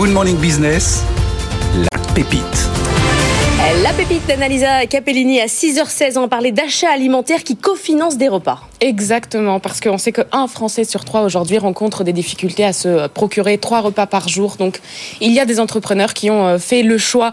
Good Morning Business, la pépite. La pépite d'Annalisa Capellini à 6h16. On va parler d'achats alimentaires qui cofinancent des repas. Exactement, parce qu'on sait qu'un Français sur 3 aujourd'hui rencontre des difficultés à se procurer 3 repas par jour. Donc, il y a des entrepreneurs qui ont fait le choix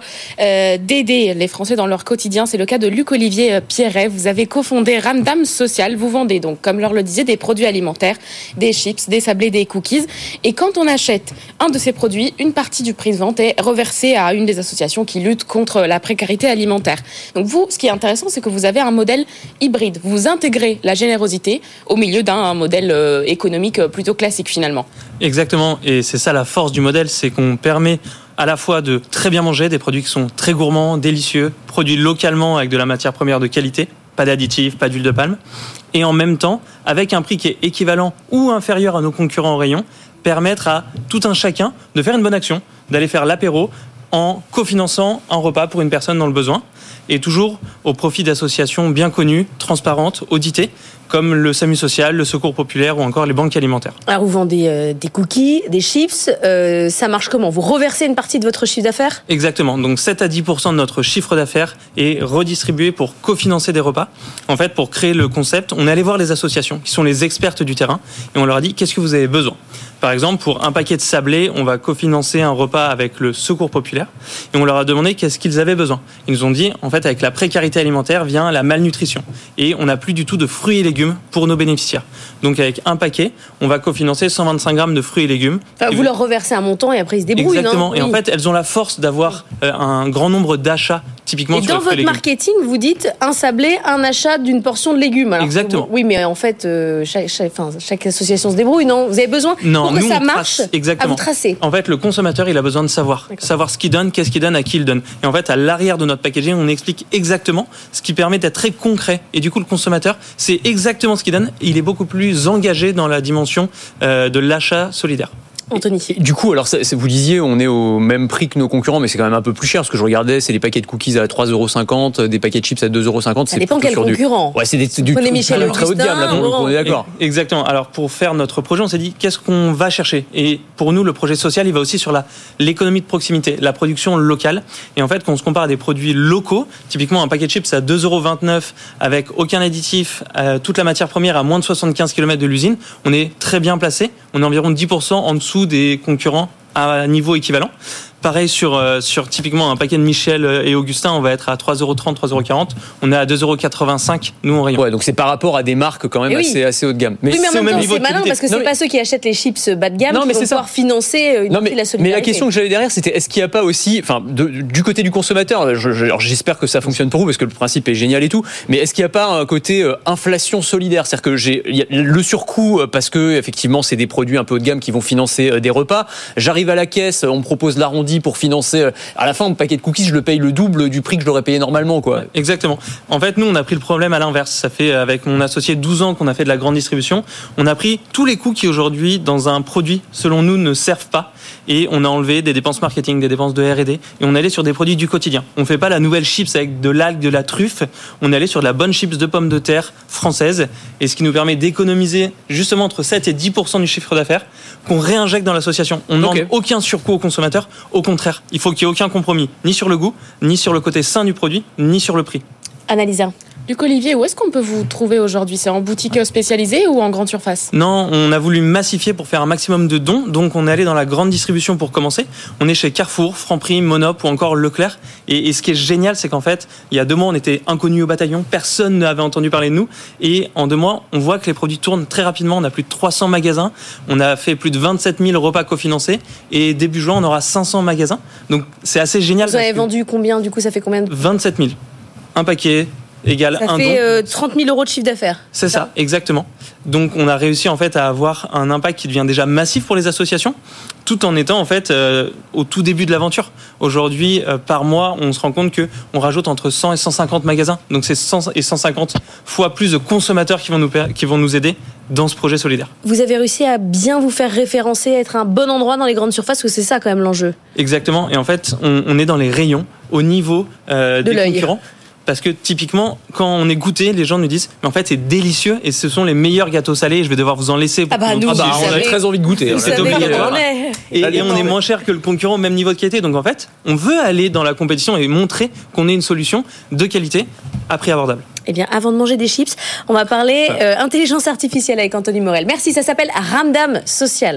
d'aider les Français dans leur quotidien. C'est le cas de Luc-Olivier Pierret. Vous avez cofondé Ramdam Social. Vous vendez donc, comme Laure le disait, des produits alimentaires, des chips, des sablés, des cookies. Et quand on achète un de ces produits, une partie du prix de vente est reversée à une des associations qui luttent contre la précarité alimentaire. Donc vous, ce qui est intéressant, c'est que vous avez un modèle hybride. Vous intégrez la générosité au milieu d'un modèle économique plutôt classique finalement. Exactement, et c'est ça la force du modèle, c'est qu'on permet à la fois de très bien manger, des produits qui sont très gourmands, délicieux, produits localement avec de la matière première de qualité, pas d'additifs, pas d'huile de palme, et en même temps, avec un prix qui est équivalent ou inférieur à nos concurrents au rayon, permettre à tout un chacun de faire une bonne action, d'aller faire l'apéro, en cofinançant un repas pour une personne dans le besoin, et toujours au profit d'associations bien connues, transparentes, auditées, comme le SAMU social, le Secours populaire ou encore les banques alimentaires. Alors vous vendez des cookies, des chips, ça marche comment ? Vous reversez une partie de votre chiffre d'affaires ? Exactement, donc 7 à 10% de notre chiffre d'affaires est redistribué pour cofinancer des repas. En fait, pour créer le concept, on est allé voir les associations qui sont les expertes du terrain et on leur a dit qu'est-ce que vous avez besoin. Par exemple, pour un paquet de sablés, on va cofinancer un repas avec le Secours populaire et on leur a demandé qu'est-ce qu'ils avaient besoin. Ils nous ont dit, en fait, avec la précarité alimentaire vient la malnutrition et on n'a plus du tout de fruits et légumes pour nos bénéficiaires. Donc avec un paquet, on va cofinancer 125 grammes de fruits et légumes. Enfin, vous leur reversez un montant et après ils se débrouillent. Exactement, non ? et oui. en fait, elles ont la force d'avoir un grand nombre d'achats, typiquement et sur dans les fruits et votre légumes. marketing, vous dites un sablé, un achat d'une portion de légumes. Alors, exactement. Oui, mais en fait, chaque association se débrouille, non ? Vous avez besoin, non, pour que nous, ça on marche, trace, exactement. à vous tracer. En fait, le consommateur, il a besoin de savoir ce qu'il donne, qu'est-ce qu'il donne, à qui il donne. Et en fait, à l'arrière de notre packaging, on explique exactement ce qui permet d'être très concret. Et du coup, le consommateur, c'est exactement ce qu'il donne. Il est beaucoup plus engagé dans la dimension de l'achat solidaire. Anthony. Du coup, alors vous disiez, on est au même prix que nos concurrents, mais c'est quand même un peu plus cher. parce que je regardais, c'est des paquets de cookies à 3,50 €, des paquets de chips à 2,50 €. Ça dépend quel concurrent. Ouais, c'est du Prenez Michel très haut de gamme, là, on est d'accord. Exactement. Alors, pour faire notre projet, on s'est dit, qu'est-ce qu'on va chercher ? Et pour nous, le projet social, il va aussi sur l'économie de proximité, la production locale. Et en fait, quand on se compare à des produits locaux, typiquement un paquet de chips à 2,29 € avec aucun additif, toute la matière première à moins de 75 km de l'usine, on est très bien placé. On est environ 10% en dessous des concurrents à niveau équivalent. Pareil sur typiquement un paquet de Michel et Augustin, on va être à 3,30 €, 3,40 €. On est à 2,85 € nous en rayon. Ouais, donc c'est par rapport à des marques quand même assez haut de gamme. Mais en même temps, niveau c'est de malin qualité. parce que c'est pas ceux qui achètent les chips bas de gamme qui vont pouvoir financer une partie de la solidarité. Mais la question que j'avais derrière, c'était est-ce qu'il n'y a pas aussi, du côté du consommateur, alors j'espère que ça fonctionne pour vous parce que le principe est génial et tout, mais est-ce qu'il n'y a pas un côté inflation solidaire ? C'est-à-dire que il y a le surcoût parce que effectivement c'est des produits un peu haut de gamme qui vont financer des repas. J'arrive à la caisse, on me propose l'arrondi pour financer. À la fin, un paquet de cookies, je le paye le double du prix que je l'aurais payé normalement, quoi. Exactement. En fait, nous, on a pris le problème à l'inverse. Ça fait, avec mon associé, 12 ans qu'on a fait de la grande distribution. On a pris tous les coûts qui, aujourd'hui, dans un produit, selon nous, ne servent pas. Et on a enlevé des dépenses marketing, des dépenses de R&D. Et on est allé sur des produits du quotidien. On fait pas la nouvelle chips avec de l'algue, de la truffe. On est allé sur de la bonne chips de pommes de terre française. Et ce qui nous permet d'économiser justement entre 7 et 10% du chiffre d'affaires qu'on réinjecte dans l'association. On ne demande aucun surcoût au consommateur. Au contraire, il faut qu'il n'y ait aucun compromis, ni sur le goût, ni sur le côté sain du produit, ni sur le prix. Annalisa. Luc-Olivier, où est-ce qu'on peut vous trouver aujourd'hui ? C'est en boutique spécialisée ou en grande surface ? Non, on a voulu massifier pour faire un maximum de dons, donc on est allé dans la grande distribution pour commencer. On est chez Carrefour, Franprix, Monop ou encore Leclerc. Et ce qui est génial, c'est qu'en fait, il y a 2 mois, on était inconnus au bataillon, personne n'avait entendu parler de nous. Et en 2 mois, on voit que les produits tournent très rapidement. On a plus de 300 magasins, on a fait plus de 27 000 repas cofinancés. Et début juin, on aura 500 magasins. Donc c'est assez génial. Vous avez vendu combien ? Du coup, ça fait combien ? 27 000. Un paquet égale un don. Ça fait 30 000 € de chiffre d'affaires. C'est ça, exactement. Donc on a réussi en fait à avoir un impact qui devient déjà massif pour les associations, tout en étant en fait au tout début de l'aventure. Aujourd'hui, par mois, on se rend compte que on rajoute entre 100 et 150 magasins. Donc c'est 100 et 150 fois plus de consommateurs qui vont nous aider dans ce projet solidaire. Vous avez réussi à bien vous faire référencer, à être un bon endroit dans les grandes surfaces, parce que c'est ça quand même l'enjeu. Exactement. Et en fait, on est dans les rayons au niveau des concurrents. parce que typiquement, quand on est goûté, les gens nous disent mais en fait c'est délicieux et ce sont les meilleurs gâteaux salés et je vais devoir vous en laisser pour nous, on a très envie de goûter. Vous savez obligatoire. comment on est. Et on est moins cher que le concurrent au même niveau de qualité. Donc en fait, on veut aller dans la compétition et montrer qu'on est une solution de qualité à prix abordable. Eh bien, avant de manger des chips, on va parler intelligence artificielle avec Anthony Morel. Merci, ça s'appelle Ramdam Social.